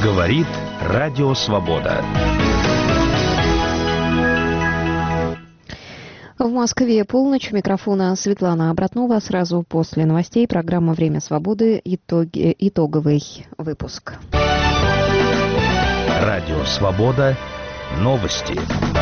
Говорит Радио Свобода. В Москве полночь. У микрофона Светлана Обратнова. Сразу после новостей программа «Время свободы». Итоговый выпуск. Радио Свобода. Новости.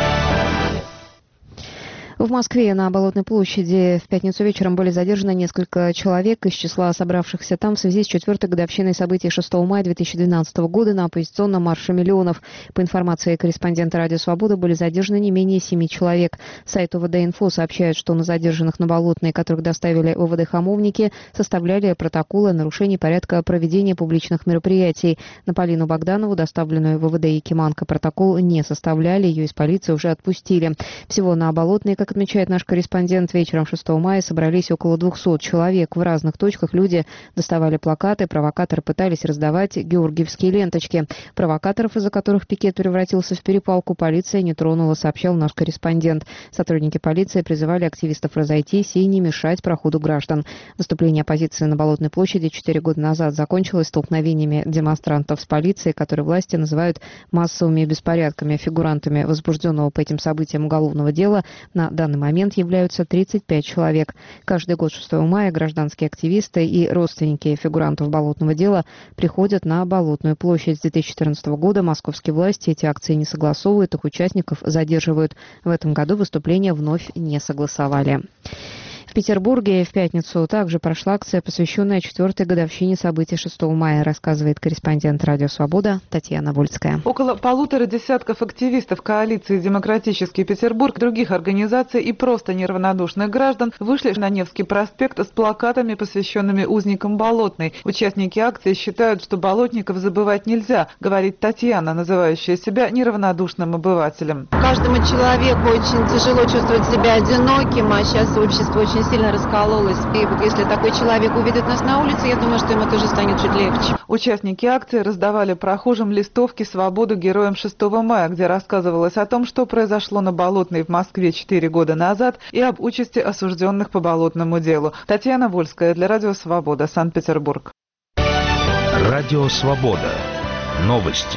В Москве на Болотной площади в пятницу вечером были задержаны несколько человек из числа собравшихся там в связи с 4-й годовщиной событий 6 мая 2012 года на оппозиционном марше миллионов. По информации корреспондента «Радио Свобода» были задержаны не менее 7 человек. Сайт ОВД-Инфо сообщает, что на задержанных на Болотной, которых доставили ОВД-хамовники, составляли протоколы о нарушении порядка проведения публичных мероприятий. На Полину Богданову, доставленную в ОВД Якиманка, протокол не составляли, ее из полиции уже отпустили. Всего на Болотной, как отмечает наш корреспондент, вечером 6 мая собрались около 200 человек. В разных точках люди доставали плакаты, провокаторы пытались раздавать георгиевские ленточки. Провокаторов, из-за которых пикет превратился в перепалку, полиция не тронула, сообщал наш корреспондент. Сотрудники полиции призывали активистов разойтись и не мешать проходу граждан. Выступление оппозиции на Болотной площади 4 года назад закончилось столкновениями демонстрантов с полицией, которые власти называют массовыми беспорядками. Фигурантами возбужденного по этим событиям уголовного дела на данный момент являются 35 человек. Каждый год 6 мая гражданские активисты и родственники фигурантов болотного дела приходят на Болотную площадь. С 2014 года московские власти эти акции не согласовывают, их участников задерживают. В этом году выступления вновь не согласовали. В Петербурге в пятницу также прошла акция, посвященная 4-й годовщине событий 6 мая, рассказывает корреспондент «Радио Свобода» Татьяна Вольская. Около 1,5 десятков активистов коалиции «Демократический Петербург», других организаций и просто неравнодушных граждан вышли на Невский проспект с плакатами, посвященными узникам Болотной. Участники акции считают, что болотников забывать нельзя, говорит Татьяна, называющая себя неравнодушным обывателем. Каждому человеку очень тяжело чувствовать себя одиноким, а сейчас общество очень сильно раскололось. И вот если такой человек увидит нас на улице, я думаю, что ему тоже станет чуть легче. Участники акции раздавали прохожим листовки «Свободу героям 6 мая», где рассказывалось о том, что произошло на Болотной в Москве 4 года назад и об участи осужденных по болотному делу. Татьяна Вольская для Радио Свобода, Санкт-Петербург. Радио Свобода. Новости.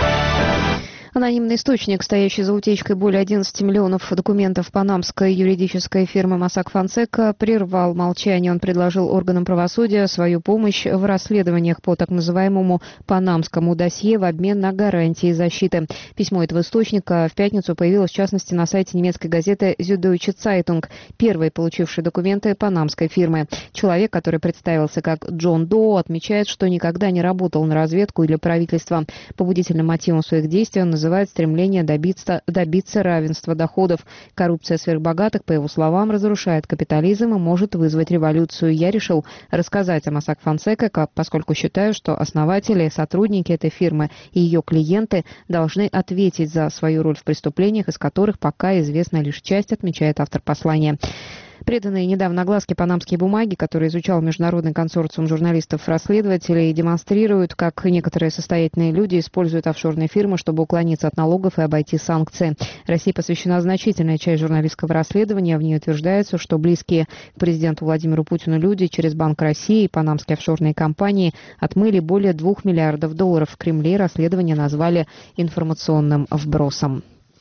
Анонимный источник, стоящий за утечкой более 11 миллионов документов панамской юридической фирмы Mossack Fonseca, прервал молчание. Он предложил органам правосудия свою помощь в расследованиях по так называемому панамскому досье в обмен на гарантии защиты. Письмо этого источника в пятницу появилось, в частности, на сайте немецкой газеты Süddeutsche Zeitung, первой получившей документы панамской фирмы. Человек, который представился как Джон Доу, отмечает, что никогда не работал на разведку или правительство. Побудительным мотивом своих действий он называет стремление добиться равенства доходов. Коррупция сверхбогатых, по его словам, разрушает капитализм и может вызвать революцию. Я решил рассказать о Mossack Fonseca, поскольку считаю, что основатели, сотрудники этой фирмы и ее клиенты должны ответить за свою роль в преступлениях, из которых пока известна лишь часть, отмечает автор послания. Преданные недавно огласке панамские бумаги, которые изучал международный консорциум журналистов-расследователей, демонстрируют, как некоторые состоятельные люди используют офшорные фирмы, чтобы уклониться от налогов и обойти санкции. России посвящена значительная часть журналистского расследования. В ней утверждается, что близкие к президенту Владимиру Путину люди через Банк России и панамские офшорные компании отмыли более $2 миллиардов. В Кремле расследование назвали информационным вбросом.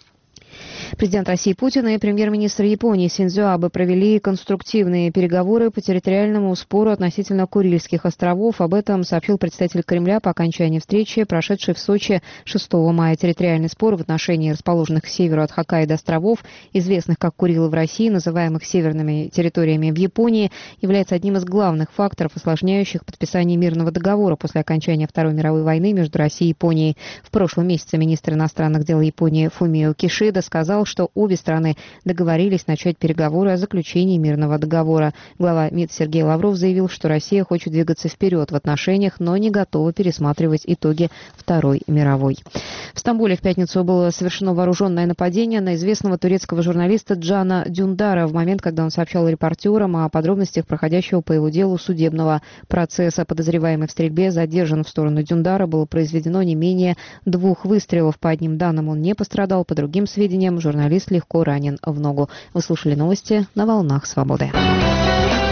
Президент России Путин и премьер-министр Японии Синдзо Абе провели конструктивные переговоры по территориальному спору относительно Курильских островов. Об этом сообщил представитель Кремля по окончании встречи, прошедшей в Сочи 6 мая. Территориальный спор в отношении расположенных к северу от Хоккайдо островов, известных как Курилы в России, называемых северными территориями в Японии, является одним из главных факторов, осложняющих подписание мирного договора после окончания Второй мировой войны между Россией и Японией. В прошлом месяце министр иностранных дел Японии Фумио Кишида сказал, что обе страны договорились начать переговоры о заключении мирного договора. Глава МИД Сергей Лавров заявил, что Россия хочет двигаться вперед в отношениях, но не готова пересматривать итоги Второй мировой. В Стамбуле в пятницу было совершено вооруженное нападение на известного турецкого журналиста Джана Дюндара в момент, когда он сообщал репортерам о подробностях проходящего по его делу судебного процесса. Подозреваемый в стрельбе задержан. В сторону Дюндара было произведено не менее 2 выстрелов. По одним данным он не пострадал, по другим сведениям журналист легко ранен в ногу. Вы слушали новости на волнах Свободы.